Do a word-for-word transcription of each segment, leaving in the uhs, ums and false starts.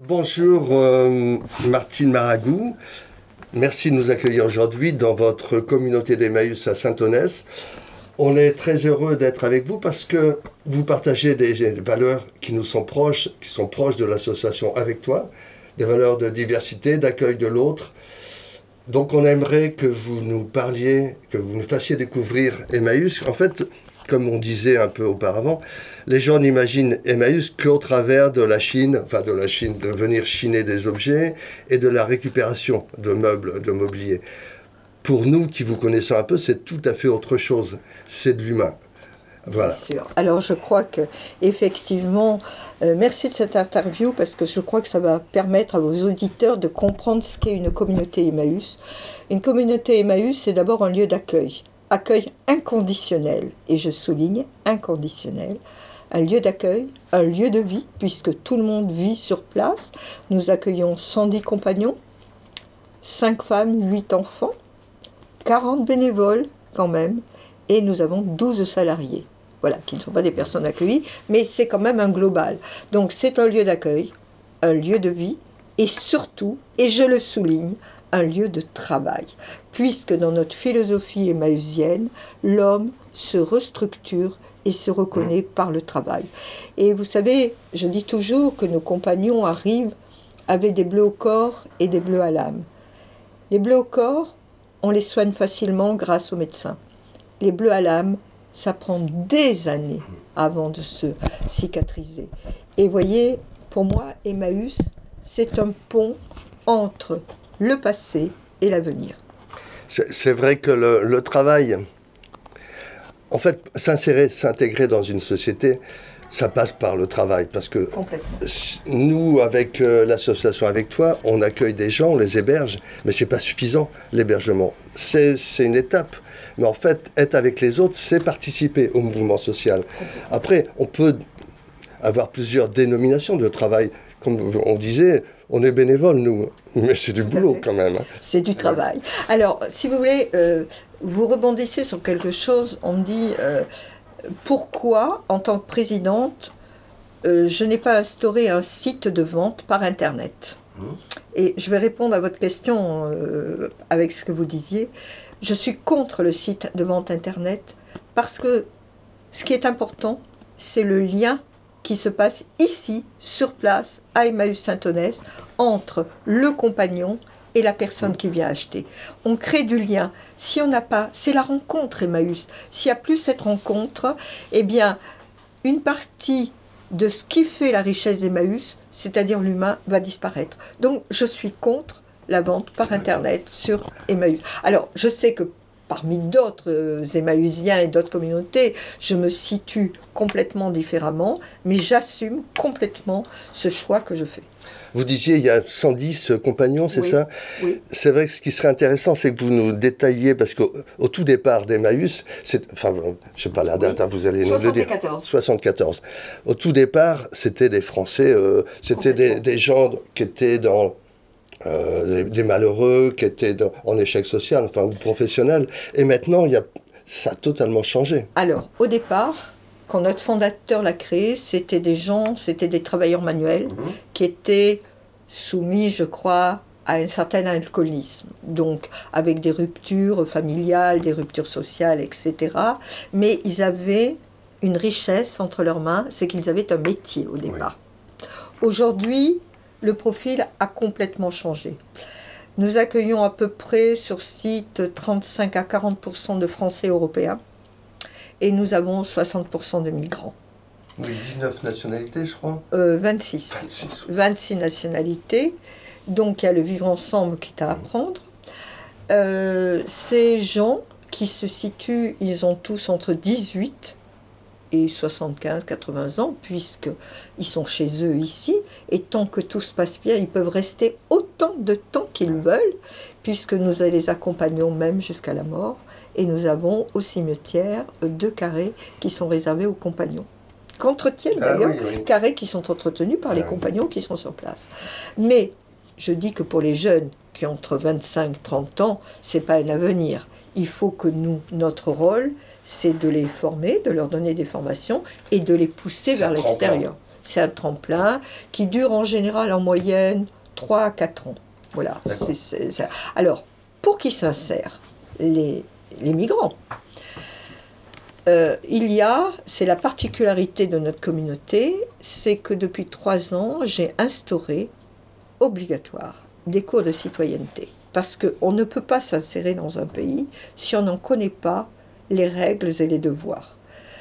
Bonjour euh, Martine Maragou, merci de nous accueillir aujourd'hui dans votre communauté d'Emmaüs à Saint-Onès. On est très heureux d'être avec vous parce que vous partagez des valeurs qui nous sont proches, qui sont proches de l'association Avec Toi, des valeurs de diversité, d'accueil de l'autre. Donc on aimerait que vous nous parliez, que vous nous fassiez découvrir Emmaüs. En fait, comme on disait un peu auparavant, les gens n'imaginent Emmaüs qu'au travers de la Chine, enfin de la Chine, de venir chiner des objets et de la récupération de meubles, de mobilier. Pour nous qui vous connaissons un peu, c'est tout à fait autre chose. C'est de l'humain. Voilà. Bien sûr. Alors je crois que effectivement, euh, merci de cette interview parce que je crois que ça va permettre à vos auditeurs de comprendre ce qu'est une communauté Emmaüs. Une communauté Emmaüs, c'est d'abord un lieu d'accueil. Accueil inconditionnel, et je souligne inconditionnel, un lieu d'accueil, un lieu de vie, puisque tout le monde vit sur place. Nous accueillons cent dix compagnons, cinq femmes, huit enfants, quarante bénévoles quand même, et nous avons douze salariés, voilà, qui ne sont pas des personnes accueillies, mais c'est quand même un global. Donc c'est un lieu d'accueil, un lieu de vie, et surtout, et je le souligne, un lieu de travail, puisque dans notre philosophie émaüsienne, l'homme se restructure et se reconnaît par le travail. Et vous savez, je dis toujours que nos compagnons arrivent avec des bleus au corps et des bleus à l'âme. Les bleus au corps, on les soigne facilement grâce aux médecins. Les bleus à l'âme, ça prend des années avant de se cicatriser. Et voyez, pour moi, Emmaüs, c'est un pont entre le passé et l'avenir. C'est, c'est vrai que le, le travail, en fait, s'insérer, s'intégrer dans une société, ça passe par le travail. Parce que nous, avec euh, l'association Avec Toi, on accueille des gens, on les héberge, mais ce n'est pas suffisant, l'hébergement. C'est, c'est une étape. Mais en fait, être avec les autres, c'est participer au mouvement social. Après, on peut avoir plusieurs dénominations de travail. Comme on disait, on est bénévole, nous, mais c'est du boulot quand même. Hein. C'est du travail. Alors, si vous voulez, euh, vous rebondissez sur quelque chose, on me dit, euh, pourquoi, en tant que présidente, euh, je n'ai pas instauré un site de vente par Internet ? Mmh. Et je vais répondre à votre question euh, avec ce que vous disiez. Je suis contre le site de vente Internet parce que ce qui est important, c'est le lien qui se passe ici, sur place, à Emmaüs Saint-Onès, entre le compagnon et la personne qui vient acheter. On crée du lien. Si on n'a pas, c'est la rencontre Emmaüs. S'il n'y a plus cette rencontre, eh bien, une partie de ce qui fait la richesse d'Emmaüs, c'est-à-dire l'humain, va disparaître. Donc, je suis contre la vente par Internet sur Emmaüs. Alors, je sais que parmi d'autres euh, Emmaüsiens et d'autres communautés, je me situe complètement différemment, mais j'assume complètement ce choix que je fais. Vous disiez, il y a cent dix compagnons, c'est oui, ça ? Oui. C'est vrai que ce qui serait intéressant, c'est que vous nous détailliez, parce qu'au au tout départ d'Emmaüs, c'est, enfin, je ne sais pas la date, oui. hein, vous allez nous le dire. soixante-quatorze. Au tout départ, c'était des Français, euh, c'était des, des gens qui étaient dans... Euh, des, des malheureux qui étaient dans, en échec social, enfin, ou professionnel. Et maintenant, y a, ça a totalement changé. Alors, au départ, quand notre fondateur l'a créé, c'était des gens, c'était des travailleurs manuels mmh. qui étaient soumis, je crois, à un certain alcoolisme. Donc, avec des ruptures familiales, des ruptures sociales, et cetera. Mais ils avaient une richesse entre leurs mains, c'est qu'ils avaient un métier au départ. Oui. Aujourd'hui, le profil a complètement changé. Nous accueillons à peu près sur site trente-cinq à quarante pour cent de Français européens et nous avons soixante pour cent de migrants. Oui, dix-neuf nationalités, je crois. Euh, vingt-six. vingt-six. vingt-six nationalités. Donc il y a le vivre ensemble qui est à apprendre. Euh, ces gens qui se situent, ils ont tous entre dix-huit et soixante-quinze à quatre-vingts ans, puisqu'ils sont chez eux ici, et tant que tout se passe bien, ils peuvent rester autant de temps qu'ils veulent, puisque nous les accompagnons même jusqu'à la mort, et nous avons au cimetière deux carrés qui sont réservés aux compagnons. Qu'entretiennent d'ailleurs, ah oui, oui. carrés qui sont entretenus par ah les oui. compagnons qui sont sur place. Mais je dis que pour les jeunes qui ont entre vingt-cinq et trente ans, ce n'est pas un avenir. Il faut que nous, notre rôle, c'est de les former, de leur donner des formations et de les pousser ça vers l'extérieur. C'est un tremplin qui dure en général en moyenne trois à quatre ans. Voilà. C'est, c'est, c'est... Alors, pour qui s'insèrent les, les migrants, euh, il y a, c'est la particularité de notre communauté, c'est que depuis trois ans, j'ai instauré obligatoire des cours de citoyenneté. Parce qu'on ne peut pas s'insérer dans un pays si on n'en connaît pas les règles et les devoirs.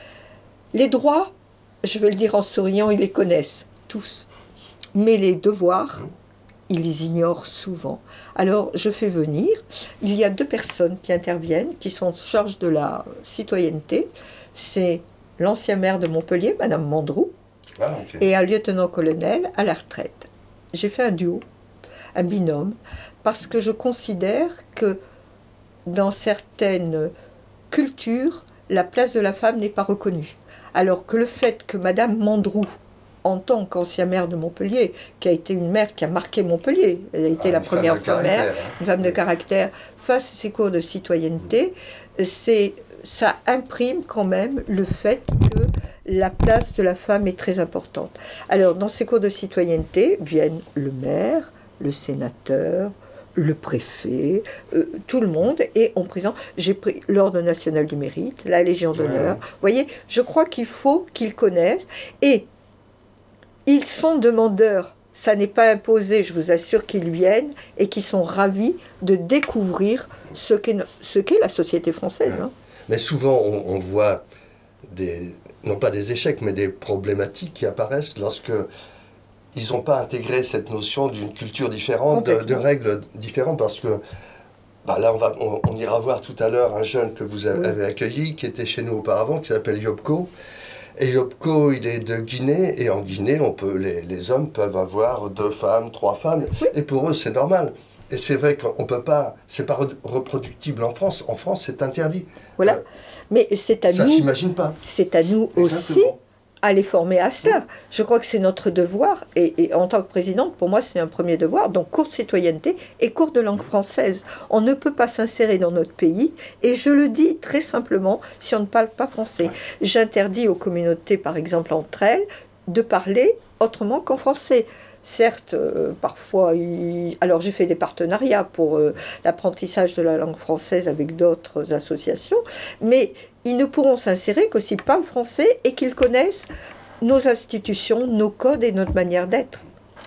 Les droits, je vais le dire en souriant, ils les connaissent tous. Mais les devoirs, ils les ignorent souvent. Alors, je fais venir, il y a deux personnes qui interviennent, qui sont en charge de la citoyenneté. C'est l'ancien maire de Montpellier, Madame Mandroux, ah, okay. et un lieutenant-colonel à la retraite. J'ai fait un duo, un binôme, parce que je considère que dans certaines cultures, la place de la femme n'est pas reconnue. Alors que le fait que Madame Mandroux, en tant qu'ancien maire de Montpellier, qui a été une maire qui a marqué Montpellier, elle a été ah, la première femme maire, hein. une femme de caractère, fasse ces cours de citoyenneté, c'est, ça imprime quand même le fait que la place de la femme est très importante. Alors, dans ces cours de citoyenneté viennent le maire, le sénateur, le préfet, euh, tout le monde, et on présente, j'ai pris l'Ordre national du mérite, la Légion d'honneur. Ouais. Vous voyez, je crois qu'il faut qu'ils connaissent, et ils sont demandeurs, ça n'est pas imposé, je vous assure qu'ils viennent, et qu'ils sont ravis de découvrir ce qu'est, ce qu'est la société française. Ouais. Hein. Mais souvent, on, on voit des, non pas des échecs, mais des problématiques qui apparaissent lorsque ils n'ont pas intégré cette notion d'une culture différente, de, de règles différentes, parce que bah là, on, va, on, on ira voir tout à l'heure un jeune que vous avez oui. accueilli, qui était chez nous auparavant, qui s'appelle Yopko. Et Yopko, il est de Guinée, et en Guinée, on peut, les, les hommes peuvent avoir deux femmes, trois femmes, oui. et pour eux, c'est normal. Et c'est vrai qu'on ne peut pas, c'est pas reproductible en France. En France, c'est interdit. Voilà. Euh, Mais c'est à ça nous. Ça s'imagine pas. C'est à nous Exactement. aussi à les former à cela. Je crois que c'est notre devoir, et, et en tant que présidente, pour moi, c'est un premier devoir, donc cours de citoyenneté et cours de langue française. On ne peut pas s'insérer dans notre pays, et je le dis très simplement, si on ne parle pas français. J'interdis aux communautés, par exemple, entre elles, de parler autrement qu'en français. Certes, euh, parfois, il... alors j'ai fait des partenariats pour euh, l'apprentissage de la langue française avec d'autres associations, mais ils ne pourront s'insérer que s'ils parlent français et qu'ils connaissent nos institutions, nos codes et notre manière d'être.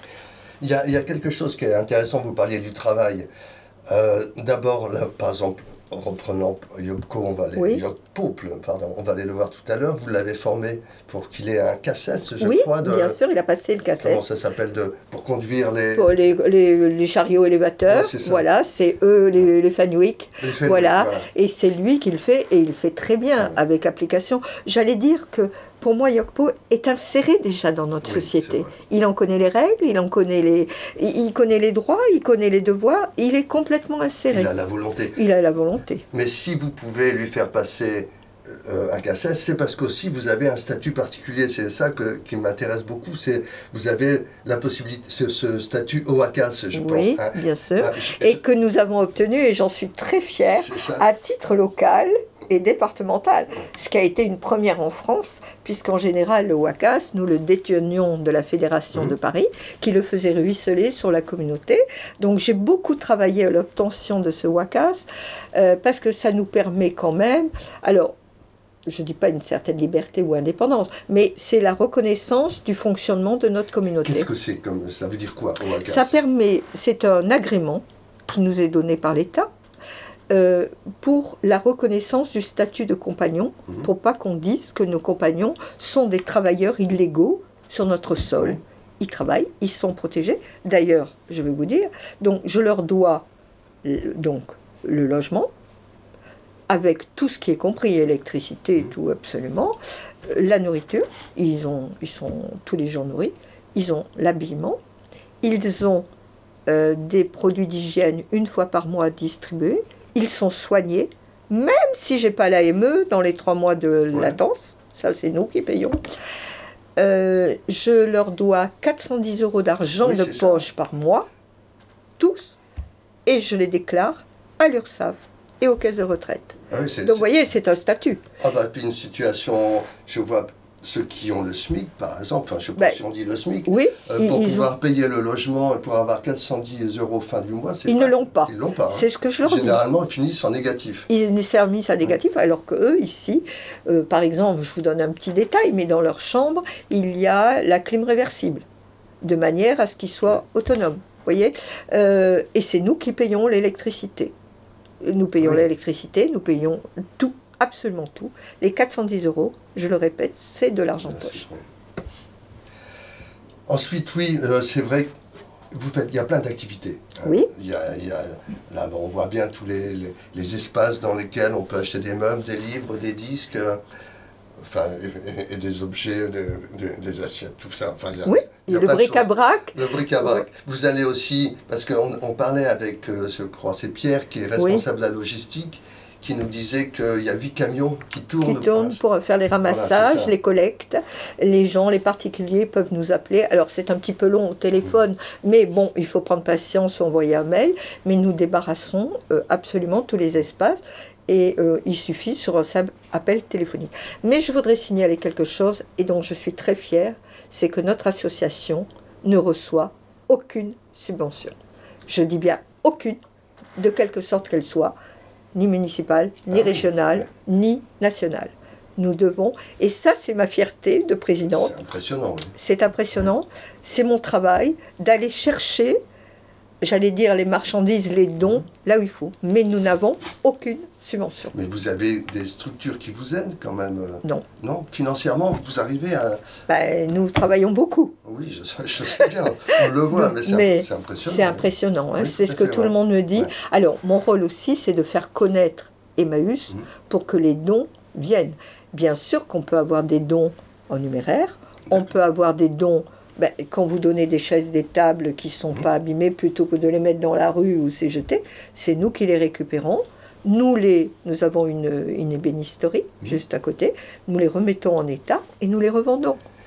Il y a, il y a quelque chose qui est intéressant, vous parliez du travail. Euh, d'abord, là, par exemple, en reprenant Yopko, on va aller, oui. Yopko, pardon, on va aller le voir tout à l'heure. Vous l'avez formé pour qu'il ait un cassette, je oui, crois. De, bien sûr, il a passé le cassette. Comment ça s'appelle de, pour conduire les... Pour les, les, les chariots élévateurs, ouais, voilà, c'est eux, les, les Fenwick. Les Fenwick voilà. voilà. Et c'est lui qui le fait, et il le fait très bien, ouais. avec application. J'allais dire que, pour moi, Yopko est inséré déjà dans notre oui, société. Il en connaît les règles, il en connaît les, il connaît les droits, il connaît les devoirs, il est complètement inséré. Il a la volonté. Il a la volonté. Mais si vous pouvez lui faire passer euh, un cassette, c'est parce qu'aussi vous avez un statut particulier. C'est ça que, qui m'intéresse beaucoup. C'est vous avez la possibilité, ce, ce statut O A C A S, je oui, pense. Oui, hein. bien sûr. Ah, je, et je... que nous avons obtenu, et j'en suis très fière, à titre local et départementale, ce qui a été une première en France, puisqu'en général, le O A C A S, nous le détenions de la Fédération mmh. de Paris, qui le faisait ruisseler sur la communauté. Donc j'ai beaucoup travaillé à l'obtention de ce O A C A S, euh, parce que ça nous permet quand même, alors, je ne dis pas une certaine liberté ou indépendance, mais c'est la reconnaissance du fonctionnement de notre communauté. Qu'est-ce que c'est comme, ça veut dire quoi, O A C A S ? Ça permet, c'est un agrément qui nous est donné par l'État, Euh, pour la reconnaissance du statut de compagnon, mmh. pour pas qu'on dise que nos compagnons sont des travailleurs illégaux sur notre sol. Oui. Ils travaillent, ils sont protégés. D'ailleurs, je vais vous dire, donc je leur dois euh, donc le logement, avec tout ce qui est compris, électricité et mmh. tout absolument, euh, la nourriture, ils, ont, ils sont tous les jours nourris, ils ont l'habillement, ils ont euh, des produits d'hygiène une fois par mois distribués, ils sont soignés, même si je n'ai pas l'A M E dans les trois mois de ouais. latence, ça c'est nous qui payons. Euh, je leur dois quatre cent dix euros d'argent oui, de poche ça. par mois, tous, et je les déclare à l'URSSAF et aux caisses de retraite. Ah oui, Donc vous voyez, c'est un statut. Ah bah, puis une situation, je vois ceux qui ont le SMIC, par exemple, enfin, je ne sais pas Ben, si on dit le SMIC, Oui, euh, pour ils, ils pouvoir ont- payer le logement et pour avoir quatre cent dix euros fin du mois, c'est ils pas- ne l'ont pas. Ils l'ont pas. hein. C'est ce que je leur dis. Généralement, ils finissent en négatif. Ils servent à négatif, alors que eux, ici, euh, par exemple, je vous donne un petit détail, mais dans leur chambre, il y a la clim réversible, de manière à ce qu'ils soient autonomes. Voyez. Euh, et c'est nous qui payons l'électricité. Nous payons Oui. l'électricité, nous payons tout, absolument tout. Les quatre cent dix euros, je le répète, c'est de l'argent de Ah, poche. c'est vrai. Ensuite, oui, euh, c'est vrai, que vous faites, il y a plein d'activités. hein. Oui. Il y a, il y a- là, on voit bien tous les, les- les espaces dans lesquels on peut acheter des meubles, des livres, des disques, euh, enfin, et, et des objets, de- de- des assiettes, tout ça. Enfin, il y a, Oui, il y a et le plein de choses. bric-à-brac, Le bric-à-brac. Vous allez aussi, parce qu'on on parlait avec, euh, je crois, c'est Pierre qui est responsable de la logistique, qui nous disait qu'il y a huit camions qui tournent. qui tournent pour faire les ramassages, ça. les collectes. Les gens, les particuliers peuvent nous appeler. Alors c'est un petit peu long au téléphone, mais bon, il faut prendre patience ou envoyer un mail. Mais nous débarrassons euh, absolument tous les espaces. Et euh, il suffit sur un simple appel téléphonique. Mais je voudrais signaler quelque chose, et dont je suis très fière, c'est que notre association ne reçoit aucune subvention. Je dis bien aucune, de quelque sorte qu'elle soit, ni municipale, ni Ah oui. régionale, ni nationale. Nous devons, et ça c'est ma fierté de présidente, C'est impressionnant. oui. c'est impressionnant, c'est mon travail d'aller chercher, j'allais dire les marchandises, les dons, là où il faut. Mais nous n'avons aucune subvention. Mais vous avez des structures qui vous aident quand même. euh, Non. Non, financièrement, vous arrivez à. Ben, nous travaillons beaucoup. Oui, je sais, je sais bien, on le voit, mais c'est Mais imp- c'est impressionnant. C'est impressionnant, hein, Oui, c'est tout ce à que fait, tout le ouais. monde me dit. Ouais. Alors, mon rôle aussi, c'est de faire connaître Emmaüs Mhm. pour que les dons viennent. Bien sûr qu'on peut avoir des dons en numéraire, on peut avoir des dons, ben, quand vous donnez des chaises, des tables qui ne sont Mhm. pas abîmées, plutôt que de les mettre dans la rue ou c'est jeté, c'est nous qui les récupérons. Nous, les, nous avons une, une ébénisterie Mhm. juste à côté, nous les remettons en état et nous les revendons.